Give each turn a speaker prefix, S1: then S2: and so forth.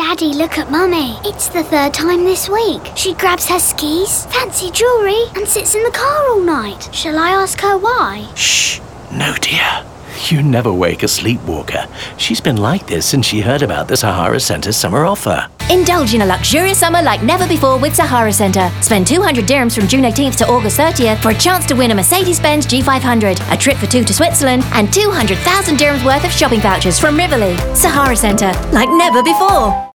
S1: Daddy, look at Mummy. It's the third time this week. She grabs her skis, fancy jewellery, and sits in the car all night. Shall I ask her why?
S2: Shh. No, dear. You never wake a sleepwalker. She's been like this since she heard about the Sahara Centre's summer offer.
S3: Indulge in a luxurious summer like never before with Sahara Centre. Spend 200 dirhams from June 18th to August 30th for a chance to win a Mercedes-Benz G500, a trip for two to Switzerland, and 200,000 dirhams worth of shopping vouchers from Rivoli. Sahara Centre, like never before.